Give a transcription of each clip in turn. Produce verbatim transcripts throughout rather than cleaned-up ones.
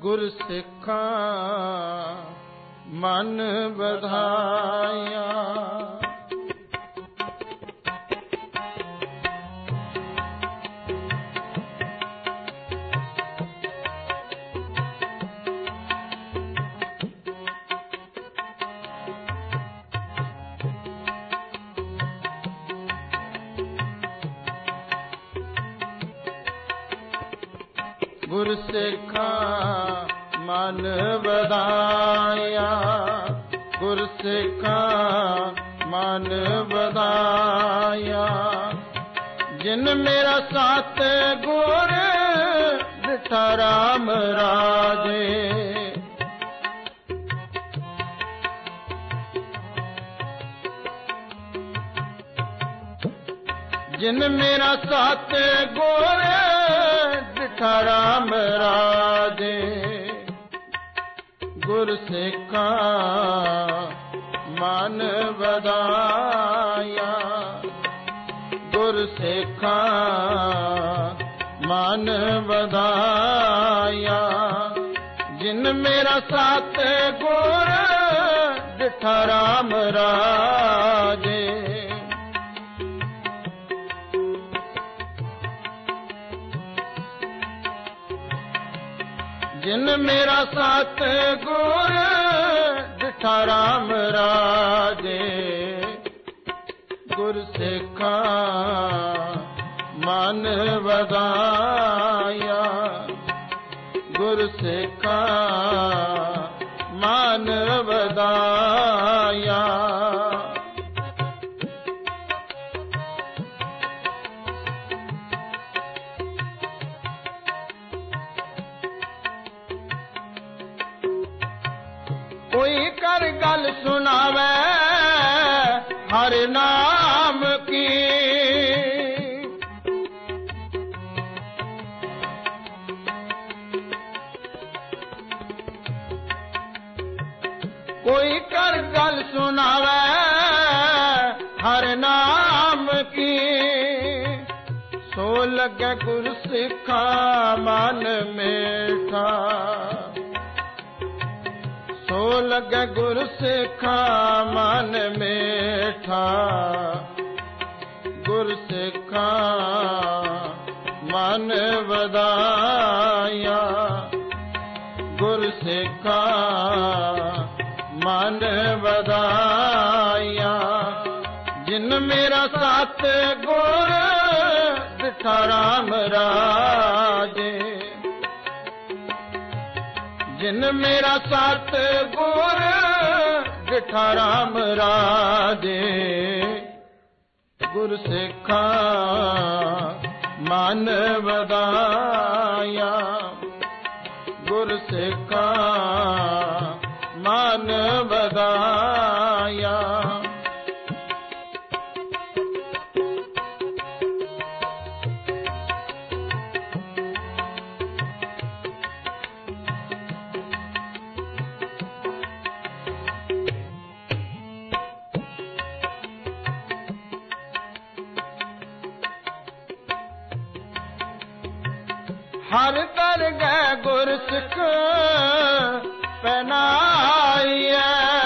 ਗੁਰ ਸਿੱਖਾਂ ਮਨ ਵਧਾਇਆ। ਗੁਰ ਸਿੱਖਾਂ ਮਨ ਵਧਾਇਆ, ਗੁਰ ਸਿੱਖਾਂ ਮਨ ਵਧਾਇਆ। ਜਿਨ ਮੇਰਾ ਸਤ ਗੁਰ ਡਿਠਾ ਰਾਮ ਰਾਜੇ, ਜਿਨ ਮੇਰਾ ਸਤ ਗੁਰ ਡਿਠਾ ਰਾਮ ਰਾਜੇ। ਗੁਰ ਸਿੱਖਾਂ ਮਨ ਵਧਾਇਆ, ਗੁਰ ਸਿੱਖਾਂ ਮਨ ਵਧਾਇਆ। ਜਿਨ ਮੇਰਾ ਸਤ ਗੁਰ ਡਿਠਾ ਰਾਮ ਰਾਜੇ। ਜਿਨ ਮੇਰਾ ਸਤ ਗੁਰ ਡਿਠਾ ਰਾਮ ਰਾਜੇ। ਗੁਰ ਸਿੱਖਾਂ ਮਨ ਵਧਾਇਆ, ਗੁਰ ਸਿੱਖਾਂ ਮਨ ਵਧਾਇਆ। ਕੋਈ ਕਰ ਗੱਲ ਸੁਣਾਵੇ ਹਰ ਨਾਮ ਕੀ, ਕੋਈ ਕਰ ਗੱਲ ਸੁਣਾਵੇ ਹਰ ਨਾਮ ਕੀ। ਸੋ ਲੱਗੇ ਗੁਰ ਸਿੱਖਾਂ ਮਨ ਮੇਠਾ, ਸੋ ਲੱਗੇ ਗੁਰ ਸਿੱਖਾਂ ਮਨ ਮੇਠਾ। ਗੁਰ ਸਿੱਖਾਂ ਮਨ ਵਧਾਇਆ, ਗੁਰ ਸਿੱਖਾਂ ਮਨ ਵਧਾਇਆ। ਜਿਨ ਮੇਰਾ ਸਤ ਗੁਰ ਡਿਠਾ ਰਾਮ ਰਾਜੇ, ਜਿਨ ਮੇਰਾ ਸਤ ਗੁਰ ਡਿਠਾ ਰਾਮ ਰਾਜੇ। ਗੁਰ ਸਿੱਖਾਂ ਮਨ ਵਧਾਇਆ, ਗੁਰ ਸਿੱਖਾਂ ਮਨ ਵਧਾਇਆ। ਹਰ ਦਰਗਹਿ ਗੁਰ ਸਿੱਖ ਪਹਿਨਾਈਐ,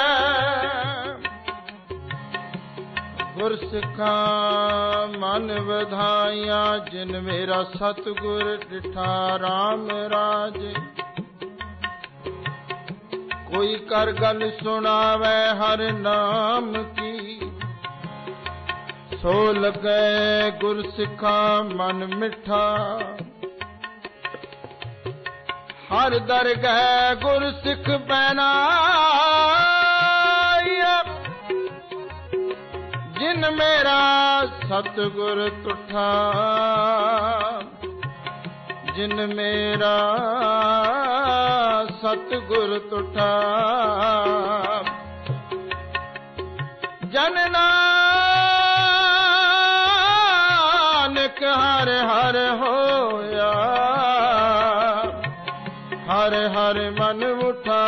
ਗੁਰ ਸਿੱਖਾਂ ਮਨ ਵਧਾਇਆ। ਜਿਨ ਮੇਰਾ ਸਤਿਗੁਰ ਡਿਠਾ ਰਾਮ ਰਾਜੇ। ਕੋਈ ਕਰ ਗੱਲ ਸੁਣਾਵੇ ਹਰ ਨਾਮ ਕੀ, ਸੋ ਲਗੈ ਗੁਰ ਸਿੱਖਾਂ ਮਨ ਮਿੱਠਾ। ਹਰ ਦਰਗਹਿ ਗੁਰ ਸਿੱਖ ਪਹਿਨਾਇਆ, ਜਿਨ ਮੇਰਾ ਸਤਿਗੁਰ ਤੁਠਾ, ਜਿਨ ਮੇਰਾ ਸਤਿਗੁਰ ਤੁਠਾ। ਜਨ ਨਾਨਕ ਹਰ ਹਰ ਹੋਇਆ, ਹਰ ਹਰ ਮਨ ਉਠਾ।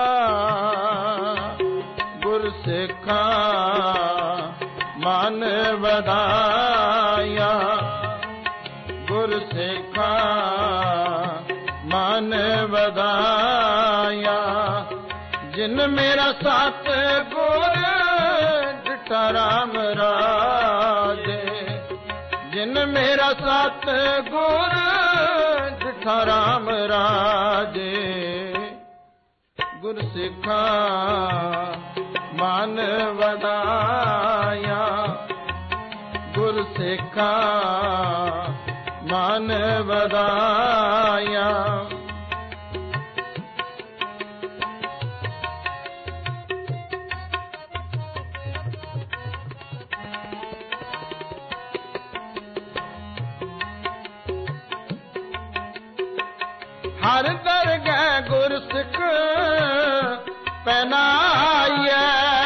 ਗੁਰ ਸਿੱਖਾਂ ਮਨ ਵਧਾਇਆ, ਗੁਰ ਸਿੱਖਾਂ ਮਨ ਮਨ ਵਧਾਇਆ। ਜਿਨ ਮੇਰਾ ਸਤ ਗੁਰ ਡਿਠਾ ਰਾਮ ਰਾਜੇ, ਜਿਨ ਮੇਰਾ ਸਤ ਗੁਰ ਡਿਠਾ ਰਾਮ ਰਾਜੇ। ਗੁਰ ਸਿੱਖਾ ਮਨ ਵਧਾਇਆ, ਗੁਰ ਸਿੱਖਾ ਮਨ ਵਧਾਇਆ। ਹਰ ਦਰਗਹਿ ਗੁਰ ਸਿੱਖ ਪਹਿਨਾਈਐ,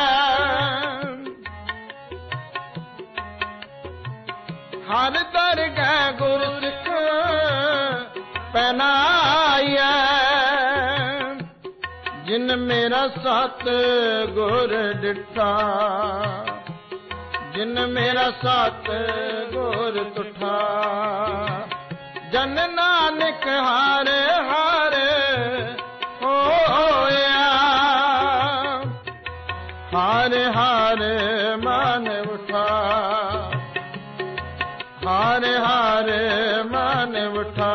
ਹਰ ਦਰਗਹਿ ਗੁਰ ਸਿੱਖ ਪਹਿਨਾਈਐ। ਜਿਨ ਮੇਰਾ ਸਤ ਗੁਰ ਡਿਠਾ, ਜਿਨ ਮੇਰਾ ਸਤ ਗੁਰ ਤੁਠਾ। ਜਨ ਨਾਨਕ ਹਰ ਹਰ ਹੋਇਆ, ਹਰ ਹਰ ਮਨ ਉਠਾ, ਹਰ ਹਰ ਮਨ ਉਠਾ।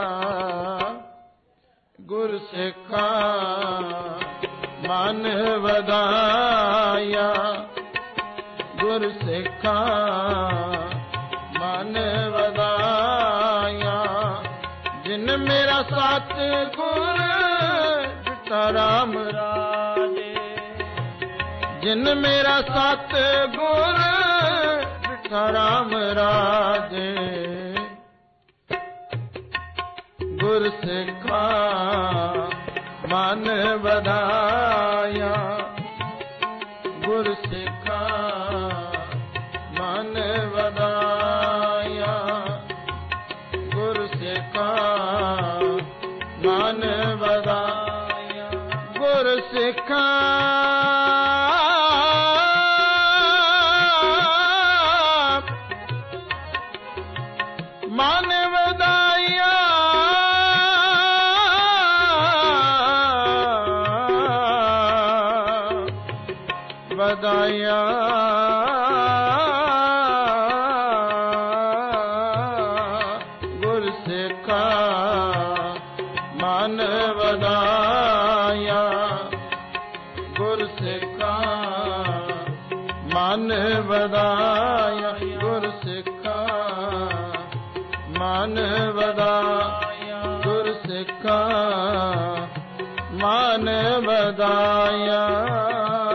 ਗੁਰ ਸਿੱਖਾ ਮਨ ਵਧਾਇਆ, ਗੁਰ ਸਿੱਖਾ ਮਨ ਵਧਾਇਆ। ਜਿਨ ਮੇਰਾ ਸਤ ਗੁਰ ਡਿਠਾ ਰਾਮ ਰਾਜੇ, ਜਿਨ ਮੇਰਾ ਸਤ ਗੁਰ ਡਿਠਾ ਰਾਮ ਰਾਜੇ। ਗੁਰ ਸਿੱਖਾ ਮਨ ਵਧਾਇਆ, ਗੁਰ ਸਿੱਖਾ ਮਨ ਵਧਾਇਆ। ਗੁਰ ਸਿੱਖਾ ਮਨ ਵਧਾਇਆ, ਗੁਰ ਸਿੱਖਾ ਮਨ ਵਧਾਇਆ। ਵਧਾਇਆ ਗੁਰ ਸਿੱਖਾ ਮਨ ਵਧਾਇਆ, ਗੁਰ ਸਿੱਖਾ ਮਨ ਵਧਾਇਆ। ਗੁਰ ਸਿੱਖਾ ਮਨ ਵਧਾਇਆ, ਗੁਰ ਸਿੱਖਾ ਮਨ ਵਧਾਇਆ।